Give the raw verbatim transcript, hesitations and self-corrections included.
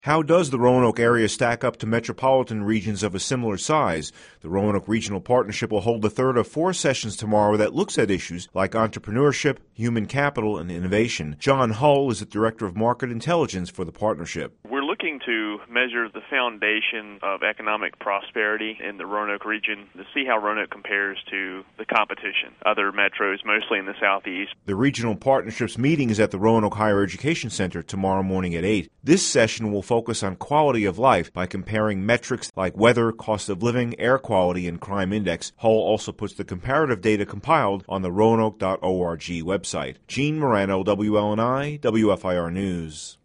How does the Roanoke area stack up to metropolitan regions of a similar size? The Roanoke Regional Partnership will hold the third of four sessions tomorrow that looks at issues like entrepreneurship, human capital, and innovation. John Hull is the Director of Market Intelligence for the partnership. We're looking to measure the foundation of economic prosperity in the Roanoke region to see how Roanoke compares to the competition, other metros, mostly in the southeast. The Regional Partnership's meeting is at the Roanoke Higher Education Center tomorrow morning at eight. This session will focus on quality of life by comparing metrics like weather, cost of living, air quality, and crime index. Hull also puts the comparative data compiled on the roanoke dot org website. Gene Morano, W L N I, W F I R News.